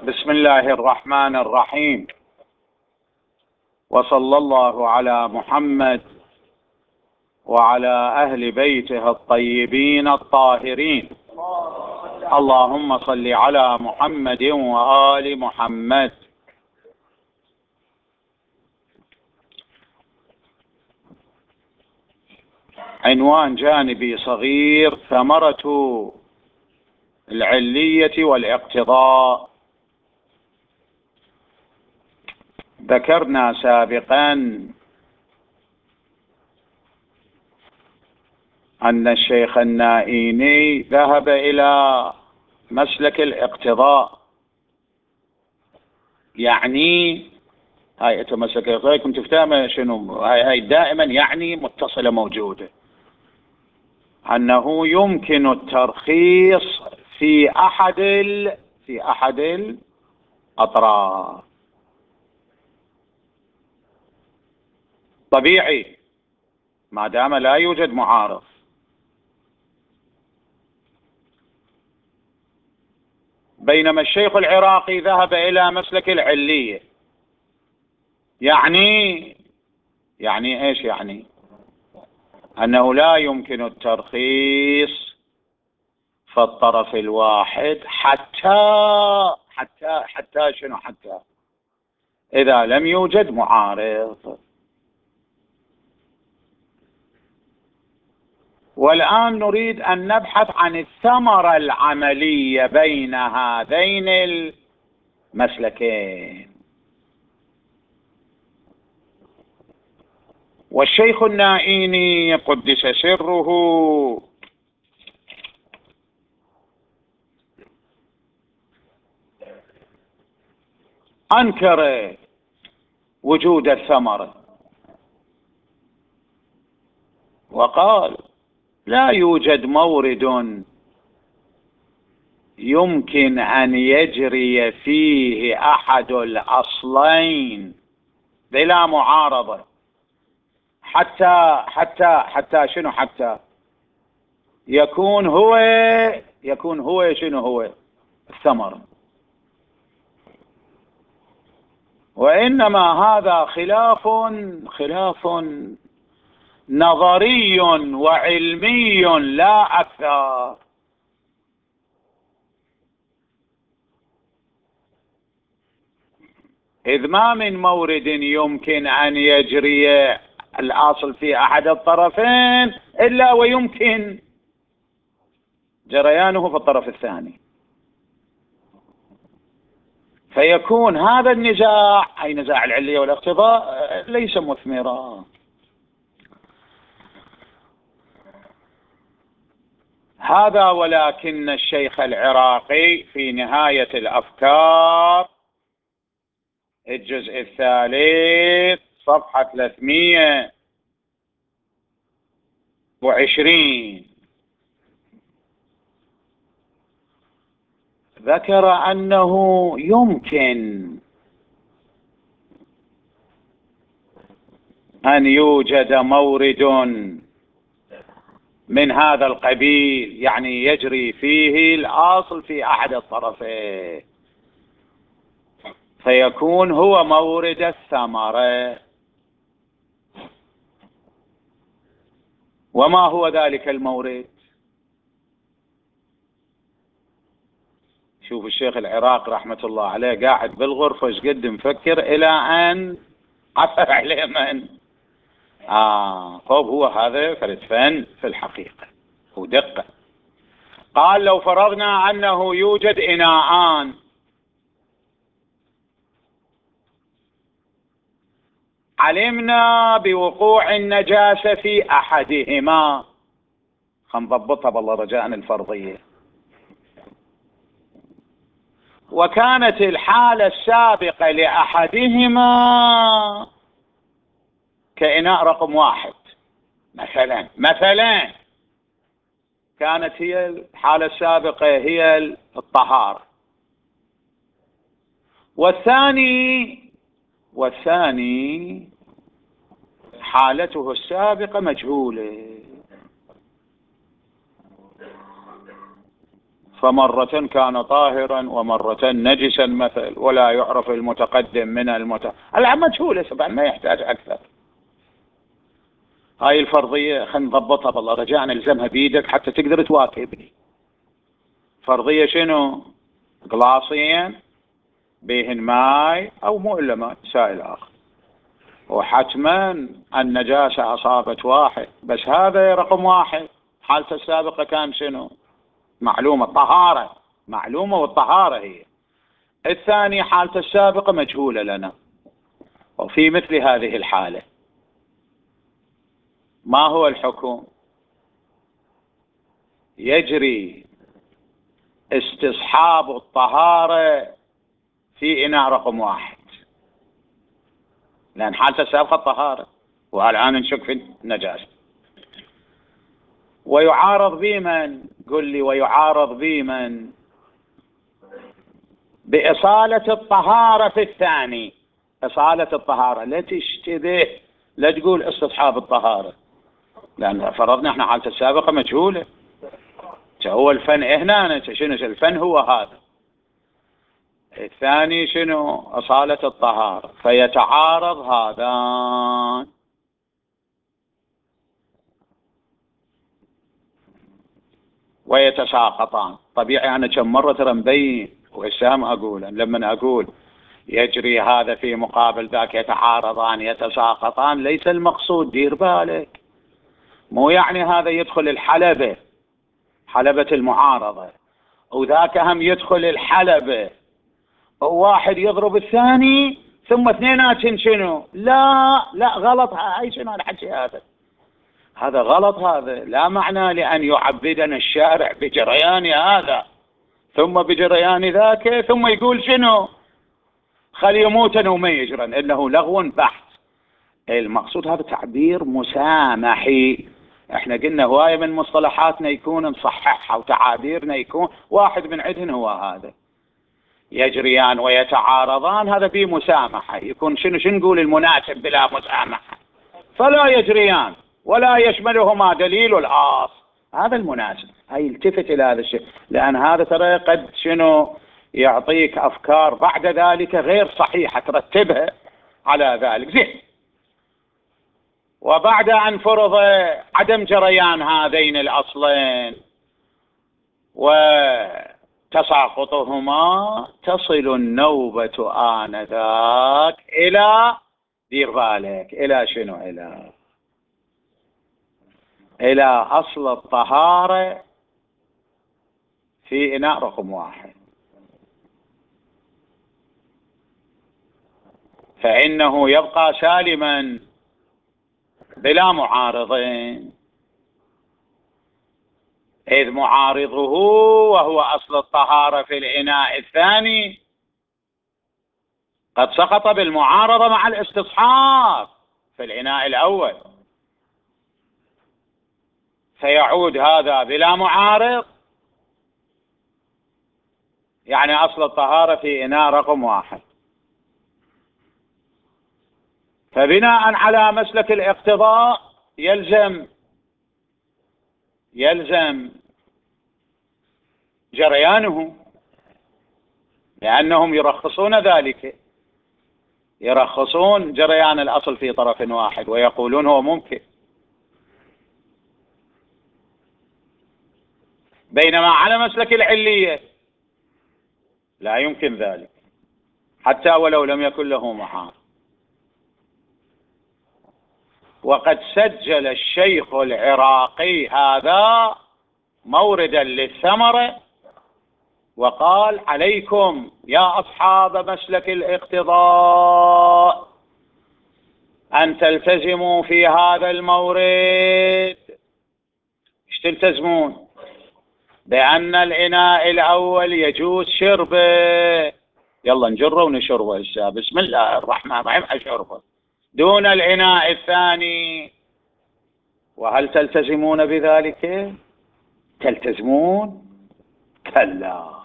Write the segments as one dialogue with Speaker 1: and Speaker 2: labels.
Speaker 1: بسم الله الرحمن الرحيم، وصلى الله على محمد وعلى أهل بيته الطيبين الطاهرين. اللهم صل على محمد وآل محمد. عنوان جانبي صغير: ثمرة العلية والاقتضاء. ذكرنا سابقا أن الشيخ النائيني ذهب إلى مسلك الاقتضاء، يعني هاي مسلك الاقتضاء كنت تفهم شنو هاي دائما يعني متصلة موجودة، أنه يمكن الترخيص في أحد الأطراف. طبيعي ما دام لا يوجد معارض. بينما الشيخ العراقي ذهب إلى مسلك العلية، يعني إيش يعني؟ أنه لا يمكن الترخيص في الطرف الواحد حتى شنو؟ حتى إذا لم يوجد معارض. والآن نريد أن نبحث عن الثمرة العملية بين هذين المسلكين. والشيخ النائيني قدس سره أنكر وجود الثمرة وقال: لا يوجد مورد يمكن أن يجري فيه أحد الأصلين بلا معارضة حتى شنو؟ حتى يكون هو شنو هو الثمرة. وإنما هذا خلاف نظري وعلمي لا أكثر. إذ ما من مورد يمكن أن يجري الأصل في أحد الطرفين إلا ويمكن جريانه في الطرف الثاني، فيكون هذا النزاع، أي نزاع العلية والاقتضاء، ليس مثمرا. هذا ولكن الشيخ العراقي في نهاية الأفكار الجزء الثالث صفحة 320 ذكر أنه يمكن أن يوجد مورد من هذا القبيل، يعني يجري فيه الأصل في أحد الطرفين، فيكون هو مورد الثمرة. وما هو ذلك المورد؟ شوف الشيخ العراق رحمة الله عليه قاعد بالغرفة ايش قد مفكر إلى أن عثر عليه من طب هو هذا فرد فن في الحقيقة ودقة. قال: لو فرضنا أنه يوجد إناءان، علمنا بوقوع النجاسة في أحدهما، خنضبطها بالله رجاء الفرضية، وكانت الحالة السابقة لأحدهما كإناء رقم 1 مثلا كانت هي الحالة السابقة هي الطهارة، والثاني حالته السابقة مجهولة، فمرة كان طاهرا ومرة نجسا مثل، ولا يعرف المتقدم من العام مجهولة طبعا ما يحتاج أكثر. هاي الفرضية خلينا نضبطها بالله، رجاء نلزمها بيدك حتى تقدر تواكبني. فرضية شنو؟ قلاصين بهن ماء أو مو إلا ماء سائل آخر، وحتما النجاسة أصابت واحد، بس هذا رقم واحد. حالته السابقة كان شنو؟ معلومة، طهارة معلومة، والطهارة هي الثاني. حالته السابقة مجهولة لنا. وفي مثل هذه الحالة ما هو الحكم؟ يجري استصحاب الطهارة في إناء رقم واحد، لأن حالته السابقة الطهارة والآن نشك في النجاسة. ويعارض بمن؟ قل لي ويعارض بمن؟ بإصالة الطهارة في الثاني. إصالة الطهارة لا تشتبه، لا تقول استصحاب الطهارة، لأن فرضنا احنا حالته السابقة مجهولة. هو الفن هنا شنو؟ الفن هو هذا. الثاني شنو؟ أصالة الطهارة. فيتعارض هذان. ويتساقطان. طبيعي أنا كم مرة ترى مبين وإسام أقول لما أقول يجري هذا في مقابل ذاك يتعارضان يتساقطان، ليس المقصود دير بالك، مو يعني هذا يدخل الحلبة، حلبة المعارضة، وذاك هم يدخل الحلبة، وواحد يضرب الثاني ثم اثنيناتهم شنو؟ لا غلط. هاي شنو الحكي هذا؟ هذا غلط. هذا لا معنى لأن يعبدنا الشارع بجريان هذا ثم بجريان ذاك ثم يقول شنو؟ خلي يموتن وما يجرن، إنه لغو بحت. المقصود هذا تعبير مسامحي. احنا قلنا هواية من مصطلحاتنا يكون نصححها وتعابيرنا يكون واحد من عندهن هو هذا. يجريان ويتعارضان هذا فيه مسامحة، يكون شنو نقول المناسب بلا مسامحة؟ فلا يجريان ولا يشملهما دليل الآص، هذا المناسب. هاي التفت إلى هذا الشيء، لأن هذا ترى قد شنو يعطيك أفكار بعد ذلك غير صحيحة ترتبها على ذلك. زين. وبعد أن فرض عدم جريان هذين الأصلين وتساقطهما، تصل النوبة آنذاك إلى، دير بالك، إلى شنو؟ إلى أصل الطهارة في إناء رقم واحد، فإنه يبقى سالما بلا معارضين، إذ معارضه وهو أصل الطهارة في الإناء الثاني قد سقط بالمعارضة مع الاستصحاب في الإناء الأول، فيعود هذا بلا معارض، يعني أصل الطهارة في إناء رقم واحد. فبناء على مسلك الاقتضاء يلزم جريانه، لأنهم يرخصون ذلك، يرخصون جريان الأصل في طرف واحد ويقولون هو ممكن، بينما على مسلك العلية لا يمكن ذلك حتى ولو لم يكن له محال. وقد سجل الشيخ العراقي هذا موردا للثمرة، وقال عليكم يا أصحاب مسلك الاقتضاء أن تلتزموا في هذا المورد. ايش تلتزمون؟ بأن الإناء الأول يجوز شربه، يلا نجره ونشربه هسه بسم الله الرحمن الرحيم أشربه، دون الإناء الثاني. وهل تلتزمون بذلك؟ تلتزمون؟ كلا،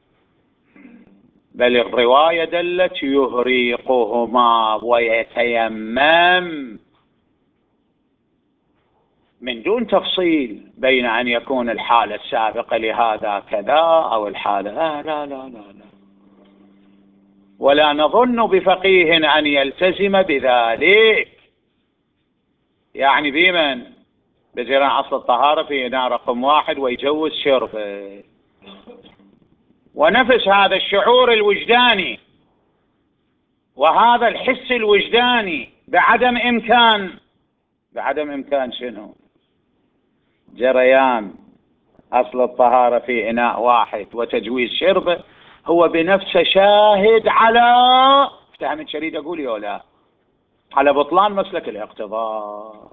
Speaker 1: بل الرواية دلت يهريقهما ويتيمم من دون تفصيل بين أن يكون الحالة السابقة لهذا كذا أو الحالة لا لا لا لا، ولا نظن بفقيه أن يلتزم بذلك. يعني بمن بجران أصل الطهارة في إناء رقم 1 ويجوز شربه، ونفس هذا الشعور الوجداني وهذا الحس الوجداني بعدم إمكان شنو؟ جريان أصل الطهارة في إناء واحد وتجويز شربه، هو بنفسه شاهد على، افتهمت شريد أقول يا لا، على بطلان مسلك الاقتضاء.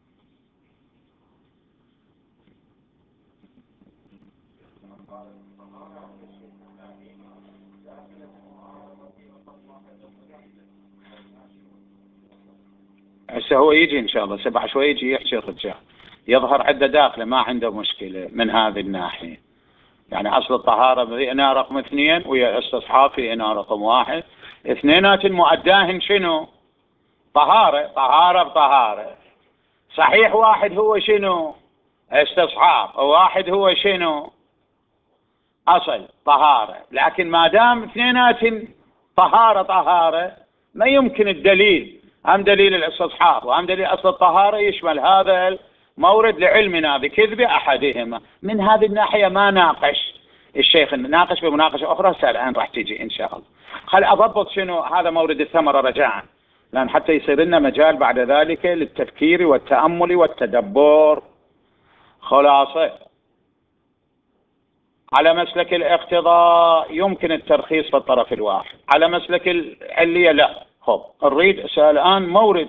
Speaker 1: هسه هو يجي إن شاء الله 7 شوي يجي يحكي الرجال، يظهر عنده داخله ما عنده مشكلة من هذه الناحية. يعني أصل الطهارة في إناء رقم 2 ويا استصحاب في إناء رقم 1، اثنينات مؤداهن شنو؟ طهارة بطهارة. صحيح واحد هو شنو؟ استصحاب، وواحد هو شنو؟ أصل طهارة. لكن ما دام اثنينات طهارة ما يمكن الدليل، هم دليل الاستصحاب وهم دليل أصل الطهارة يشمل هذا المورد لعلمنا بكذب أحدهما. من هذه الناحية ما ناقش الشيخ، ناقش بمناقشة أخرى الآن راح تيجي إن شاء الله. خل أضبط شنو هذا مورد الثمرة رجاء، لأن حتى يصير لنا مجال بعد ذلك للتفكير والتأمل والتدبر. خلاصة على مسلك الاقتضاء يمكن الترخيص في الطرف الواحد، على مسلك العلية لا. خب نريد الآن مورد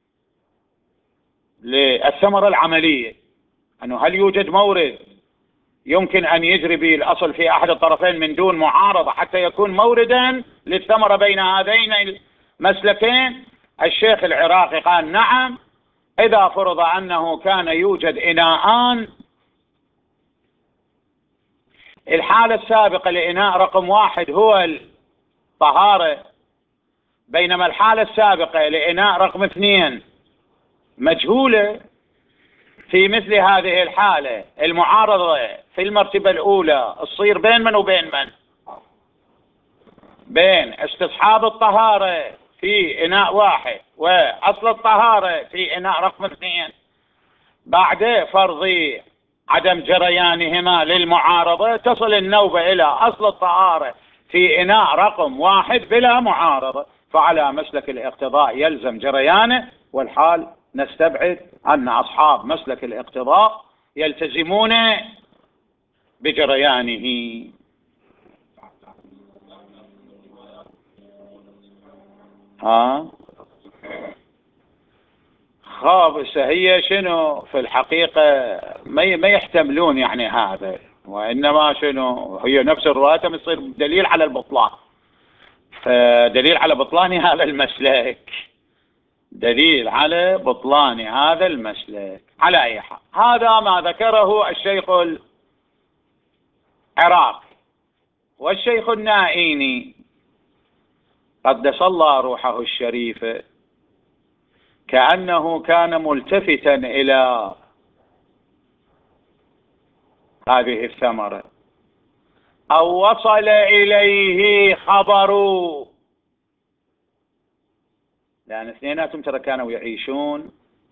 Speaker 1: للثمرة العملية، أنه هل يوجد مورد يمكن أن يجري به الأصل في أحد الطرفين من دون معارضة حتى يكون موردا للثمرة بين هذين المسلكين؟ الشيخ العراقي قال نعم، إذا فرض أنه كان يوجد إناءان، الحالة السابقة لإناء رقم 1 هو الطهارة، بينما الحالة السابقة لإناء رقم 2 مجهولة. في مثل هذه الحالة المعارضة في المرتبة الأولى تصير بين من وبين من؟ بين استصحاب الطهارة في إناء 1 وأصل الطهارة في إناء رقم 2. بعد فرض عدم جريانهما للمعارضة تصل النوبة إلى أصل الطهارة في إناء رقم 1 بلا معارضة، فعلى مسلك الاقتضاء يلزم جريانه، والحال نستبعد أن أصحاب مسلك الاقتضاء يلتزمون بجريانه. خابسة هي شنو في الحقيقة ما يحتملون يعني هذا، وإنما شنو هي نفس الرواية يصير دليل على البطلان، فدليل على بطلان هذا المسلك، دليل على بطلان هذا المسلك. على أي حال هذا ما ذكره الشيخ العراقي والشيخ النائيني قدس الله روحه الشريفة، كأنه كان ملتفتا إلى هذه الثمرة أو وصل إليه خبر، لأن اثنيناتهم ترى كانوا يعيشون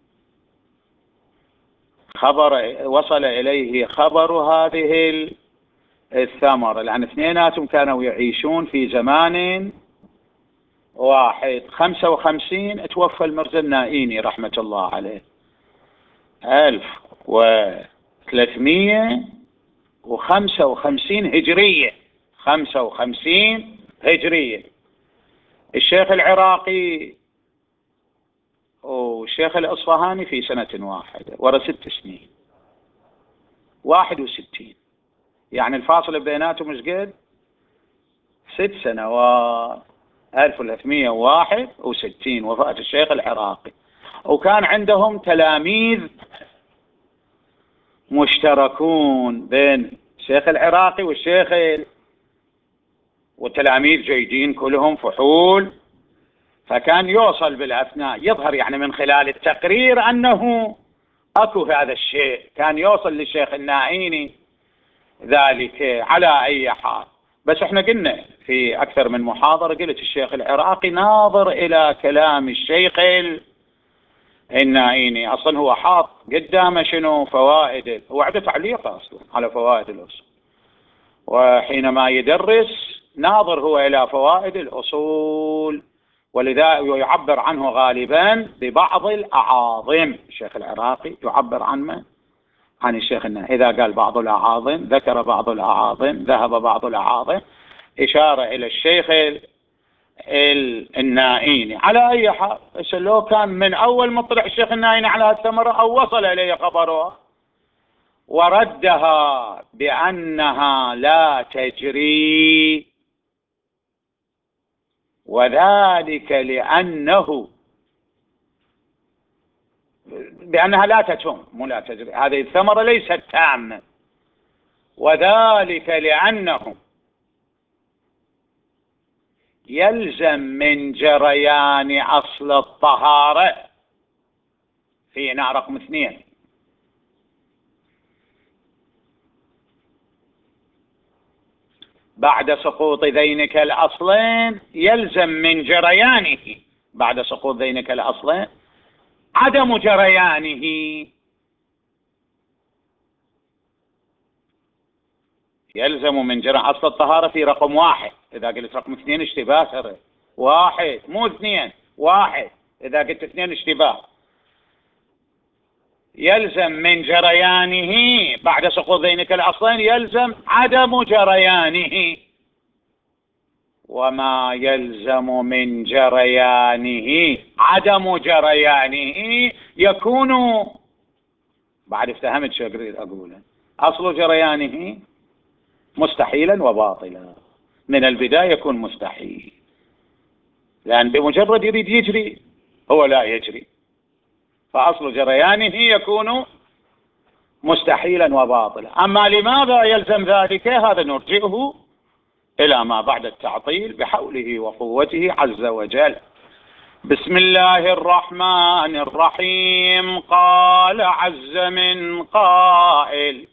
Speaker 1: وصل إليه خبر هذه الثمرة، لأن اثنيناتهم كانوا يعيشون في زمان واحد. 55 توفى المرزا النائيني رحمة الله عليه، 1355 هجرية، 55 هجرية. الشيخ العراقي والشيخ الأصفهاني في سنة واحدة ورا 6 سنين، 61. يعني الفاصل بيناتهم مش قد 6 سنوات. 1361 وفاة الشيخ العراقي، وكان عندهم تلاميذ مشتركون بين الشيخ العراقي والشيخ، والتلاميذ جيدين كلهم فحول، فكان يوصل بالأثناء يظهر يعني من خلال التقرير أنه اكو هذا الشيء كان يوصل للشيخ النائيني ذلك على اي حال. بس احنا قلنا في اكثر من محاضرة، قلت الشيخ العراقي ناظر الى كلام الشيخ النائيني، اصلا هو حاط قدامه شنو؟ فوائد، هو عنده تعليق اصلا على فوائد الاصول، وحينما يدرس ناظر هو الى فوائد الاصول، ولذا يعبر عنه غالبا ببعض الاعاظم. الشيخ العراقي يعبر عنه عن الشيخ النائيني، اذا قال بعض الاعاظم ذكر بعض الاعاظم، ذهب بعض الاعاظم، اشاره الى الشيخ النائيني. على اي حال لو كان من اول مطلع الشيخ النائيني على الثمره او وصل اليه خبرها وردها بانها لا تجري، وذلك بانها لا تتم، مو لا تجري، هذه الثمره ليست تامه، وذلك لانه يلزم من جريان أصل الطهارة في رقم 2 بعد سقوط ذينك الأصلين، يلزم من جريانه بعد سقوط ذينك الأصلين عدم جريانه. يلزم من جريان أصل الطهارة في رقم 1، إذا قلت رقم 2 اشتباه ترى، 1 مو 2، 1 إذا قلت 2 اشتباه. يلزم من جريانه بعد سقوط ذينك الأصلين يلزم عدم جريانه، وما يلزم من جريانه عدم جريانه يكون، بعد افتهمت شو أريد أقوله، أصل جريانه مستحيلا وباطلا، من البداية يكون مستحيل، لأن بمجرد يريد يجري هو لا يجري، فأصل جريانه يكون مستحيلا وباطلا. أما لماذا يلزم ذلك؟ هذا نرجئه إلى ما بعد التعطيل بحوله وقوته عز وجل. بسم الله الرحمن الرحيم. قال عز من قائل: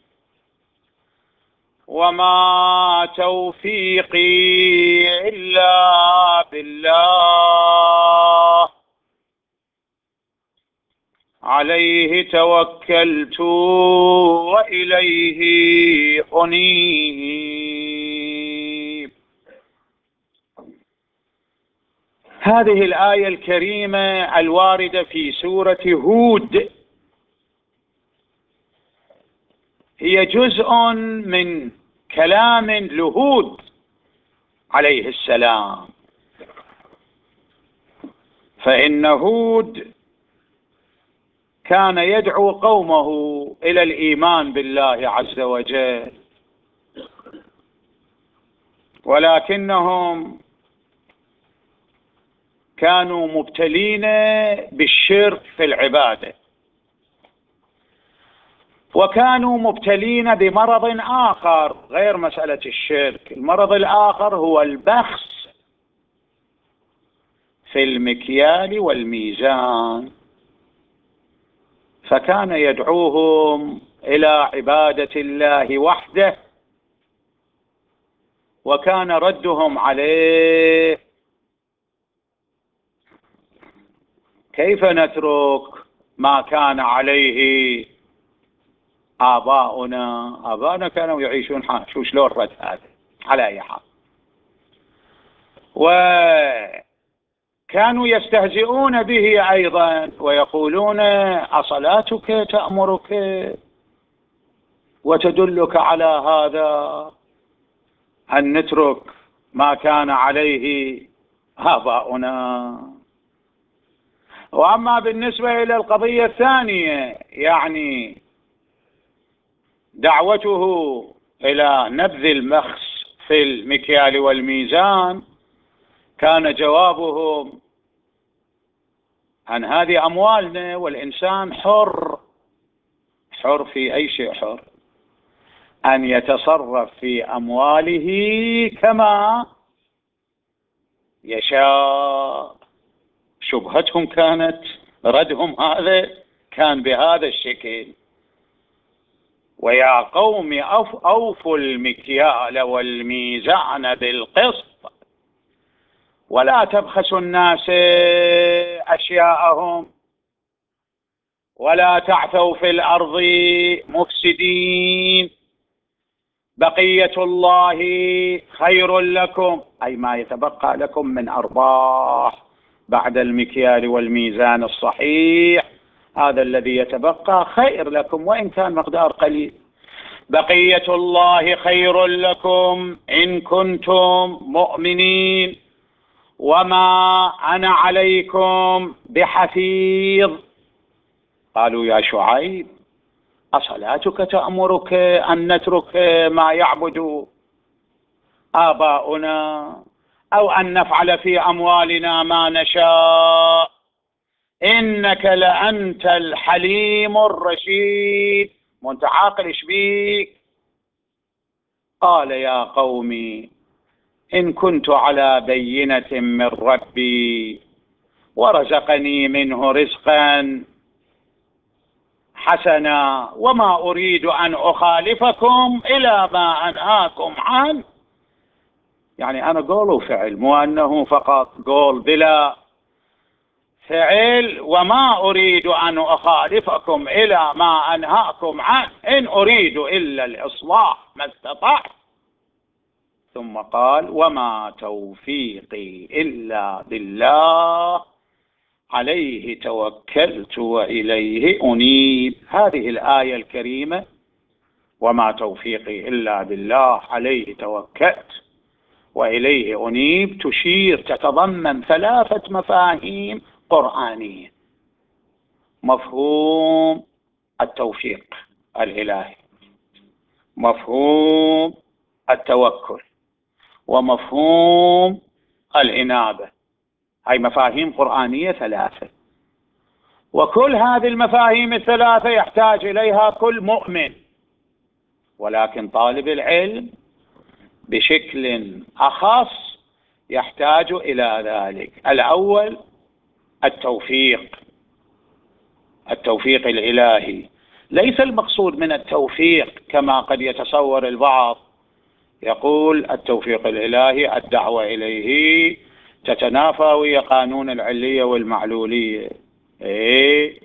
Speaker 1: وما توفيقي إلا بالله عليه توكلت وإليه أنيب. هذه الآية الكريمة الواردة في سورة هود هي جزء من كلام لهود عليه السلام، فإن هود كان يدعو قومه إلى الإيمان بالله عز وجل، ولكنهم كانوا مبتلين بالشرك في العبادة، وكانوا مبتلين بمرض آخر غير مسألة الشرك. المرض الآخر هو البخس في المكيال والميزان، فكان يدعوهم إلى عبادة الله وحده، وكان ردهم عليه: كيف نترك ما كان عليه آباؤنا كانوا يعيشون شو شلون رد هذا؟ على أي حال، وكانوا يستهزئون به أيضا ويقولون: أصلاتك تأمرك وتدلك على هذا أن نترك ما كان عليه آباؤنا؟ وأما بالنسبة إلى القضية الثانية، يعني دعوته إلى نبذ المخس في المكيال والميزان، كان جوابهم أن هذه أموالنا والإنسان حر في أي شيء، حر أن يتصرف في أمواله كما يشاء. شبهتهم كانت ردهم هذا: كان بهذا الشكل. ويا قوم أوفوا المكيال والميزان بالقسط ولا تبخسوا الناس أشياءهم ولا تعثوا في الأرض مفسدين. بقية الله خير لكم، أي ما يتبقى لكم من أرباح بعد المكيال والميزان الصحيح، هذا الذي يتبقى خير لكم وإن كان مقدار قليل. بقية الله خير لكم إن كنتم مؤمنين وما أنا عليكم بحفيظ. قالوا يا شعيب أصلاتك تأمرك أن نترك ما يعبد آباؤنا أو أن نفعل في أموالنا ما نشاء؟ إنك لأنت الحليم الرشيد. وأنت عاقل إيش بيك؟ قال يا قومي إن كنت على بينة من ربي ورزقني منه رزقا حسنا وما أريد أن أخالفكم إلى ما أنهاكم عنه. يعني أنا قول وفعل، مو أنه فقط قول بلا فعل. وما أريد أن أخالفكم إلى ما أنهاكم عنه إن أريد إلا الإصلاح ما استطعت. ثم قال وما توفيقي إلا بالله عليه توكلت وإليه أنيب. هذه الآية الكريمة وما توفيقي إلا بالله عليه توكلت وإليه أنيب تشير، تتضمن ثلاثة مفاهيم قرآنية: مفهوم التوفيق الإلهي، مفهوم التوكل، ومفهوم الإنابة. هاي مفاهيم قرآنية ثلاثة، وكل هذه المفاهيم الثلاثة يحتاج إليها كل مؤمن، ولكن طالب العلم بشكل أخص يحتاج إلى ذلك. الأول التوفيق، التوفيق الإلهي. ليس المقصود من التوفيق كما قد يتصور البعض، يقول التوفيق الإلهي الدعوة إليه تتنافى ويا قانون العلية والمعلولية. إيه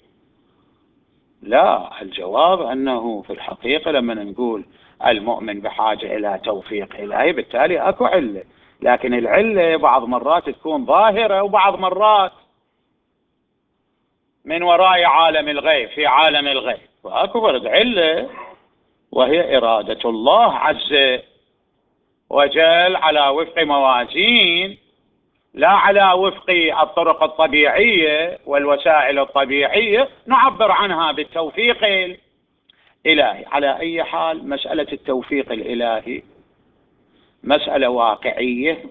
Speaker 1: لا، الجواب أنه في الحقيقة لما نقول المؤمن بحاجة إلى توفيق إلهي بالتالي أكو علة، لكن العلة بعض مرات تكون ظاهرة وبعض مرات من وراء عالم الغيب، في عالم الغيب. وأكو برد علة وهي إرادة الله عز وجل على وفق موازين، لا على وفق الطرق الطبيعية والوسائل الطبيعية نعبر عنها بالتوفيق الإلهي. على أي حال مسألة التوفيق الإلهي مسألة واقعية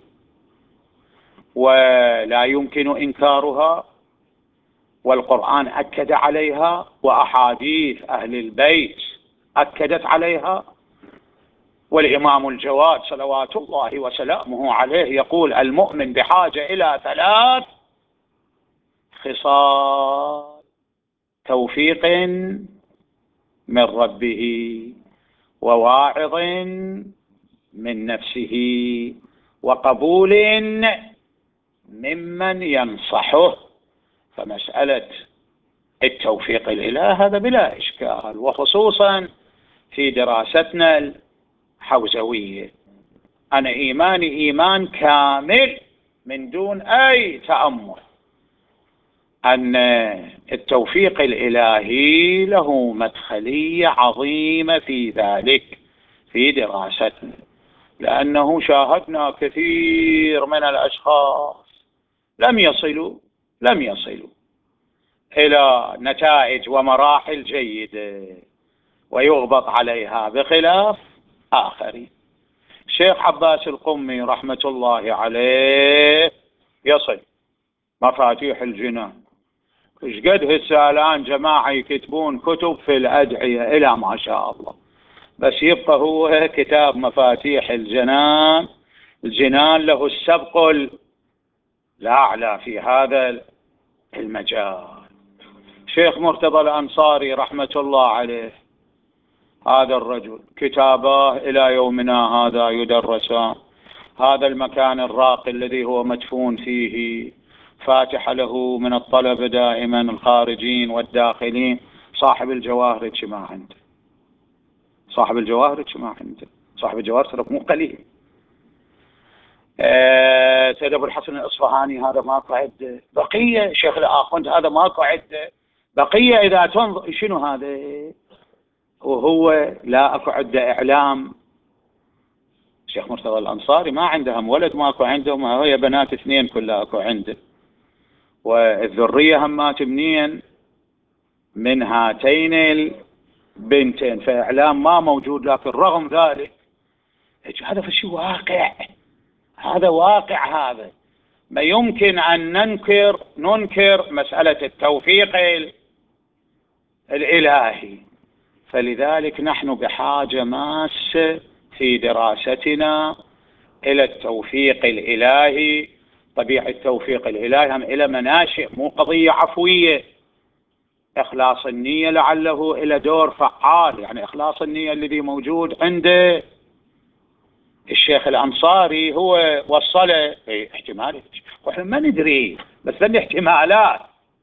Speaker 1: ولا يمكن إنكارها، والقرآن أكد عليها وأحاديث أهل البيت أكدت عليها. والإمام الجواد صلوات الله وسلامه عليه يقول المؤمن بحاجة إلى ثلاث خصال: توفيق من ربه، وواعظ من نفسه، وقبول ممن ينصحه. فمسألة التوفيق الإله هذا بلا إشكال، وخصوصا في دراستنا الحوزوية. أنا إيماني إيمان كامل من دون أي تأمل أن التوفيق الإلهي له مدخلية عظيمة في ذلك في دراستنا، لأنه شاهدنا كثير من الأشخاص لم يصلوا إلى نتائج ومراحل جيدة ويغبط عليها، بخلاف آخرين. الشيخ عباس القمي رحمة الله عليه يصل مفاتيح الجنان. ايش قد هسه الآن جماعة يكتبون كتب في الأدعية إلى ما شاء الله، بس يبقى هو كتاب مفاتيح الجنان له السبق الأعلى في هذا المجال. شيخ مرتضى الأنصاري رحمة الله عليه، هذا الرجل كتاباه إلى يومنا هذا يدرسان. هذا المكان الراقي الذي هو مدفون فيه فاتح له من الطلبة دائما الخارجين والداخلين. صاحب الجواهر ما عنده، صاحب الجواهر ما عنده، صاحب الجواهر ترى مو قليل. سيد أبو الحسن الأصفهاني هذا ماكو عنده بقية. شيخ الآخوند هذا ماكو عنده بقية. إذا تنظر شنو هذا، وهو لا أكو عنده إعلام. شيخ مرتضى الأنصاري ما عندهم ولد، ماكو عندهم، هي بنات اثنين كلها أكو عنده، والذرية همات منين من هاتين البنتين، فإعلام ما موجود. لكن رغم ذلك هذا فشي واقع، هذا واقع. هذا ما يمكن أن ننكر مسألة التوفيق الإلهي. فلذلك نحن بحاجة ماسة في دراستنا إلى التوفيق الإلهي. طبيعة التوفيق الإلهي هم إلى مناشئ، مو قضية عفوية. إخلاص النية لعله إلى دور فعال، يعني إخلاص النية الذي موجود عند الشيخ الأنصاري هو وصله احتمالات وإحنا ما ندري، بس ذي احتمالات.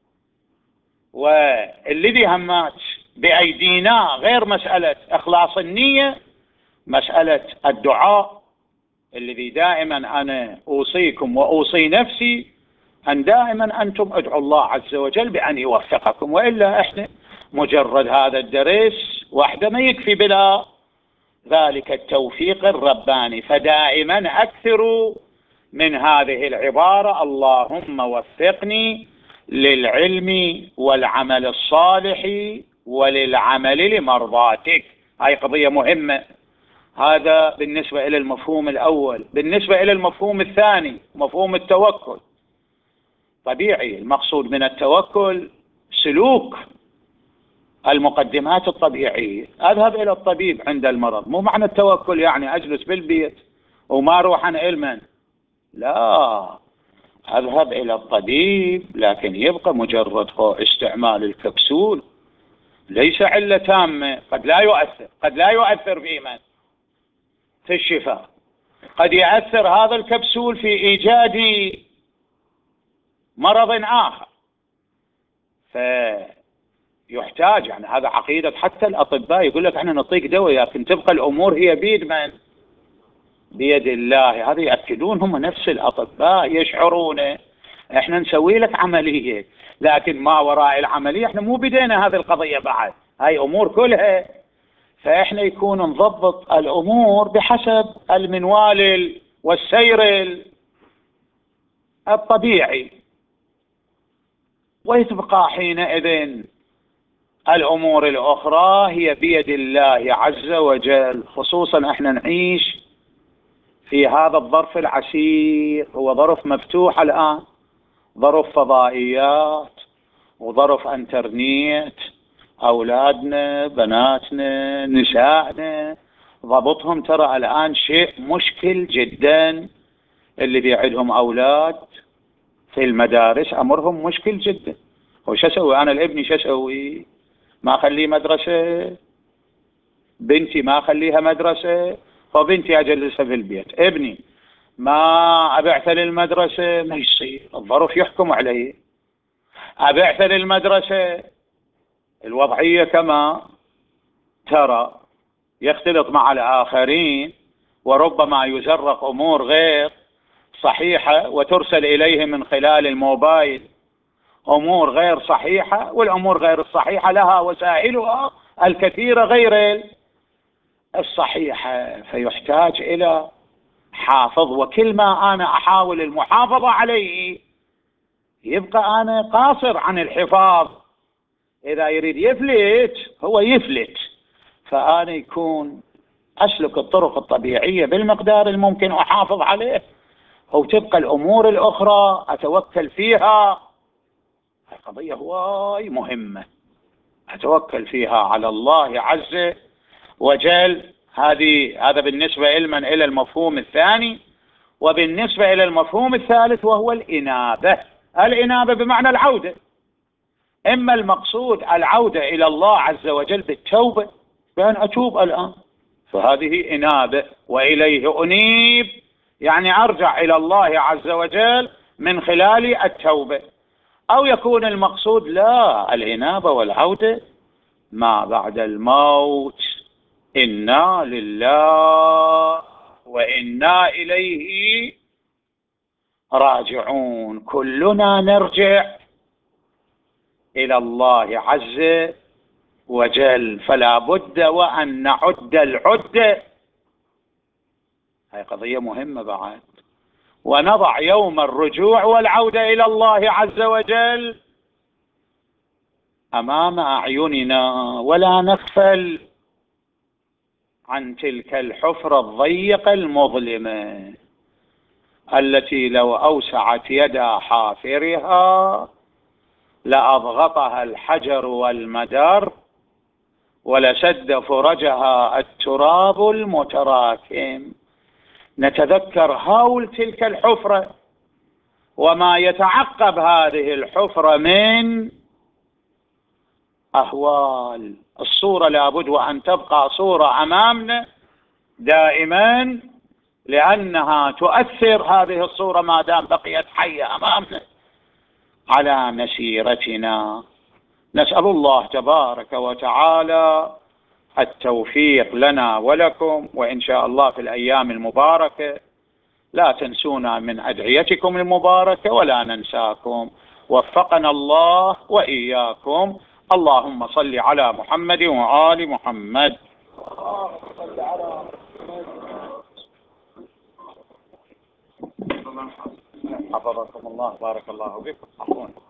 Speaker 1: والذي همات بأيدينا غير مسألة إخلاص النية، مسألة الدعاء الذي دائما أنا أوصيكم وأوصي نفسي أن دائما أنتم ادعوا الله عز وجل بأن يوفقكم. وإلا إحنا مجرد هذا الدرس وحده ما يكفي بلا ذلك التوفيق الرباني. فدائما أكثروا من هذه العبارة: اللهم وفقني للعلم والعمل الصالح وللعمل لمرضاتك. هاي قضية مهمة. هذا بالنسبة إلى المفهوم الأول. بالنسبة إلى المفهوم الثاني، مفهوم التوكل، طبيعي المقصود من التوكل سلوك المقدمات الطبيعية. أذهب إلى الطبيب عند المرض، مو معنى التوكل يعني أجلس بالبيت وما أروح عن علما، لا، أذهب إلى الطبيب لكن يبقى مجرد استعمال الكبسول ليس علة تامة. قد لا يؤثر في من؟ في الشفاء. قد يؤثر هذا الكبسول في إيجاد مرض آخر. فيحتاج، يعني هذا عقيدة حتى الأطباء، يقول لك احنا نعطيك دواء لكن تبقى الأمور هي بيد من؟ بيد الله. هذا يأكدون هم نفس الأطباء، يشعرون احنا نسوي لك عملية لكن ما وراء العملية احنا مو بدينا هذه القضية بعد، هاي أمور كلها. فإحنا يكون نضبط الأمور بحسب المنوال والسير الطبيعي، ويتبقى حينئذ الأمور الأخرى هي بيد الله عز وجل. خصوصا احنا نعيش في هذا الظرف العسير، هو ظرف مفتوح الآن، ظرف فضائيات وظرف انترنت. أولادنا، بناتنا، نسائنا، ضبطهم ترى الآن شيء مشكل جدا. اللي بيعدهم أولاد في المدارس أمرهم مشكل جدا. وش أسوي أنا لابني؟ شو أسوي؟ ما أخليه مدرسة؟ بنتي ما أخليها مدرسة؟ فبنتي أجلسها في البيت، ابني ما أبعث للمدرسة؟ ما يصير، الظرف يحكم عليه. أبعث للمدرسة، الوضعية كما ترى يختلط مع الآخرين، وربما يزرق أمور غير صحيحة وترسل إليه من خلال الموبايل أمور غير صحيحة، والأمور غير الصحيحة لها وسائلها الكثيرة غير الصحيحة. فيحتاج إلى حافظ، وكل ما أنا أحاول المحافظة عليه يبقى أنا قاصر عن الحفاظ. إذا يريد يفلت هو يفلت، فأنا يكون أسلك الطرق الطبيعية بالمقدار الممكن أحافظ عليه، وتبقى الأمور الأخرى أتوكل فيها. القضية هواي مهمة، أتوكل فيها على الله عز وجل. هذا بالنسبة إلى المفهوم الثاني. وبالنسبة إلى المفهوم الثالث وهو الإنابة. الإنابة بمعنى العودة إما المقصود العودة إلى الله عز وجل بالتوبة، بأن أتوب الآن، فهذه إنابة، وإليه أنيب يعني أرجع إلى الله عز وجل من خلال التوبة. أو يكون المقصود لا، الإنابة والعودة ما بعد الموت، إنا لله وإنا إليه راجعون، كلنا نرجع إلى الله عز وجل، فلا بد وأن نعد العدة. هذه قضية مهمة بعد. ونضع يوم الرجوع والعودة إلى الله عز وجل أمام أعيننا، ولا نغفل عن تلك الحفرة الضيقة المظلمة التي لو أوسعت يد حافرها لأضغطها الحجر والمدر ولسد فرجها التراب المتراكم. نتذكر هول تلك الحفرة وما يتعقب هذه الحفرة من أهوال. الصورة لابد وأن تبقى صورة أمامنا دائما، لأنها تؤثر هذه الصورة ما دام بقيت حية أمامنا على مسيرتنا. نسأل الله تبارك وتعالى التوفيق لنا ولكم، وإن شاء الله في الأيام المباركة لا تنسونا من أدعيتكم المباركة ولا ننساكم. وفقنا الله وإياكم. اللهم صل على محمد وآل محمد. حفظكم الله، بارك الله بكم.